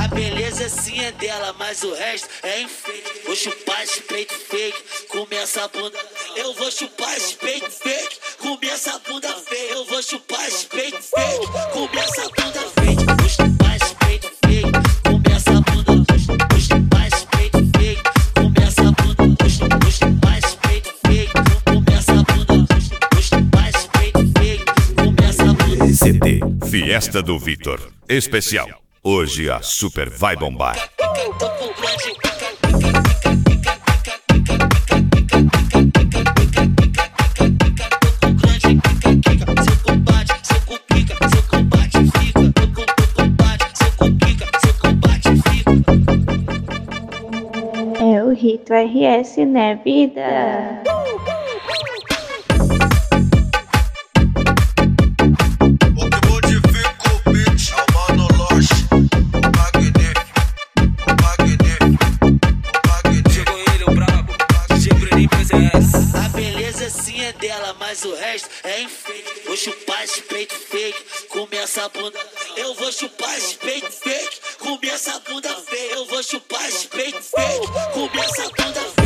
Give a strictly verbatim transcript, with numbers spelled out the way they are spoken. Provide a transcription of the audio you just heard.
A beleza sim é dela, mas o resto é enfeite. Vou chupar esse peito fake, comer essa bunda. Eu vou chupar esse peito fake, comer essa bunda feia. Eu vou chupar esse peito fake, comer essa bunda fake. Vou chupar esse peito fake, comer essa bunda. Vou chupar esse peito fake, comer essa bunda. Vou chupar esse peito fake, comer essa bunda. Vou chupar esse peito fake, comer essa bunda. C D Fiesta do Vitor especial. Hoje a Super vai bombar. É o Rito R S, né, vida? A beleza sim é dela, mas o resto é enfeite. Vou chupar esse peito fake, comer essa bunda. Eu vou chupar esse peito fake, comer essa bunda feia. Eu vou chupar esse peito fake, comer essa bunda feia.